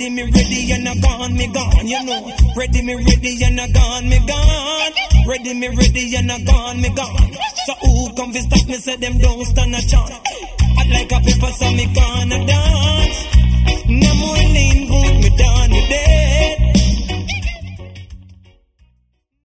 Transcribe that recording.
Ready, me ready, and I gone, me gone, you know. Ready, me ready, and I gone, me gone. Ready, me ready, and I gone, me gone. So who come to stop me, say them don't stand a chance. I'd like a paper, so me gonna dance. No more lean good, me done, me